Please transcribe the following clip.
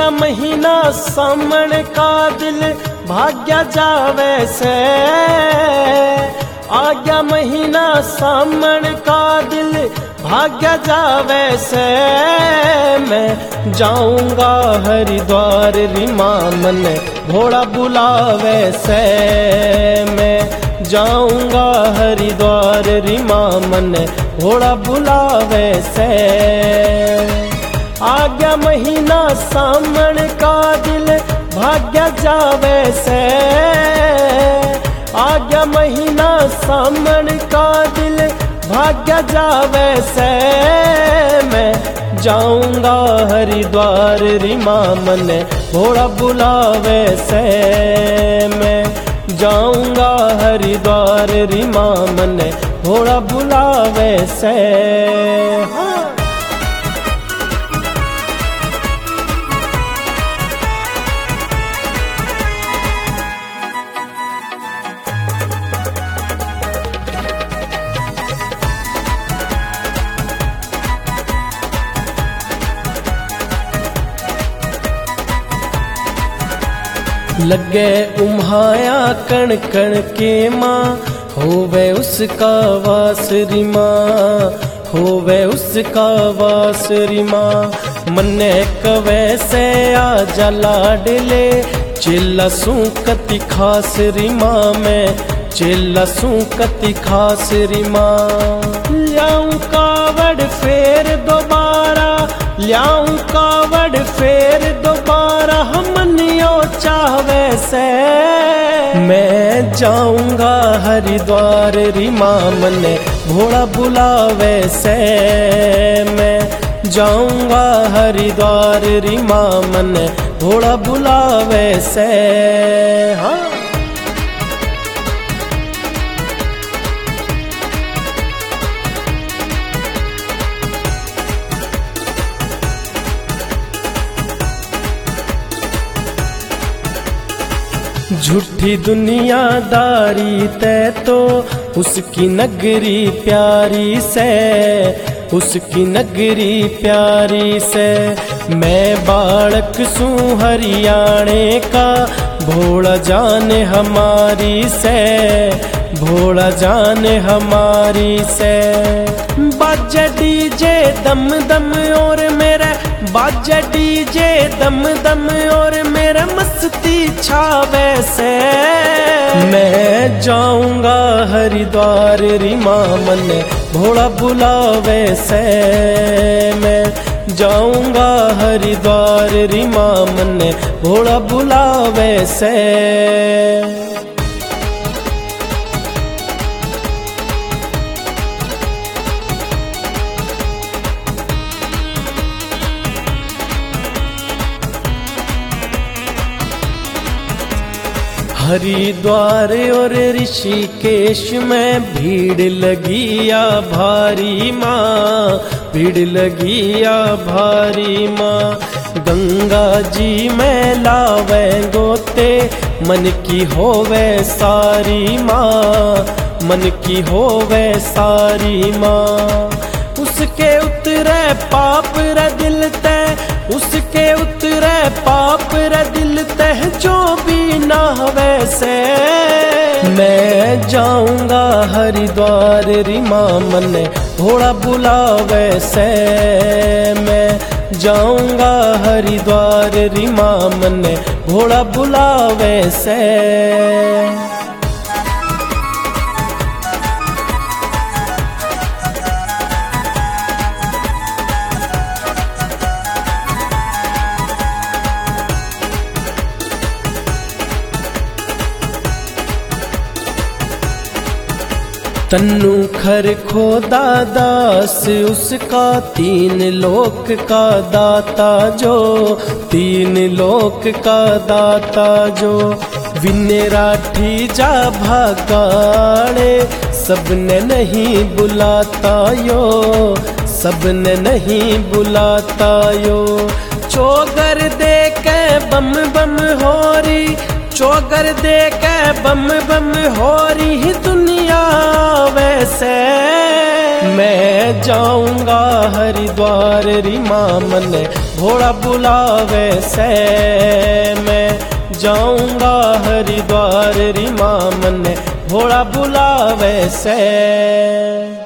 महीना सामण का दिल भाग्या जावे से, आ गया महीना सामण का दिल भाग्या जावे से। मैं जाऊंगा हरिद्वार रीमा मन घोड़ा बुलावे से, मैं जाऊंगा हरिद्वार रीमा मन घोड़ा बुलावे से। आ गया महीना सामण का दिल भाग्या जावे से, आ गया महीना सामण का दिल भाग्या जावे से। मैं जाऊंगा हरिद्वार रीमा मन घोड़ा बुलावे से, मैं जाऊंगा हरिद्वार रीमा मन घोड़ा बुलावे से। लगे उम्हाया कण कण के माँ होवे उसका वास रीमा, होवे उसका वास रीमा। मन्ने कवे से आ जला डले चिल्ला सू कति खास रीमा, मैं चिल्ला सू कति खास रीमा। ल्याऊं कावड़ फेर दोबारा, ल्याऊं कावड़ फेर दोबारा हमनियो चाहवे से। मैं जाऊंगा हरिद्वार रीमा मन घोड़ा बुलावे से, मैं जाऊंगा हरिद्वार रीमा मन घोड़ा बुलावे से। हाँ झूठी दुनियादारी तै तो उसकी नगरी प्यारी से, उसकी नगरी प्यारी से। मैं बालक सू हरियाणे का भोला जाने हमारी से, भोला जाने हमारी से। बाजा डीजे दम दम और मेरा बाजा डीजे दम दम और मेरा मस्ती छावे से। मैं जाऊंगा हरिद्वार रीमा मन घोड़ा बुलावे से, मैं जाऊंगा हरिद्वार रीमा मन घोड़ा बुलावे से। हरिद्वार और ऋषिकेश में भीड़ लगी या भारी माँ, भीड़ लगी या भारी माँ। गंगा जी में लावे गोते मन की होवे सारी माँ, मन की होवे सारी माँ। उसके उतरे पाप रे दिल ते, उसके उतरे पाप रे दिल ते जो भी ना वैसे। मैं जाऊंगा हरिद्वार रीमा मन घोड़ा बुलावे से, मैं जाऊंगा हरिद्वार रीमा मन घोड़ा बुलावे से। तन्नू खर खोदा दास उसका तीन लोक का दाता जो, तीन लोक का दाता जो। विनेराठी जा भागाड़े सबने नहीं बुलाता यो, सबने नहीं बुलाता यो। चोगर दे के बम बम होरी, चोगर दे के बम बम होरी दुनिया वैसे। मैं जाऊंगा हरिद्वार रीमा मन भोला बुलावे से मैं जाऊंगा हरिद्वार री माँ मन्ने भोला बुलावे से।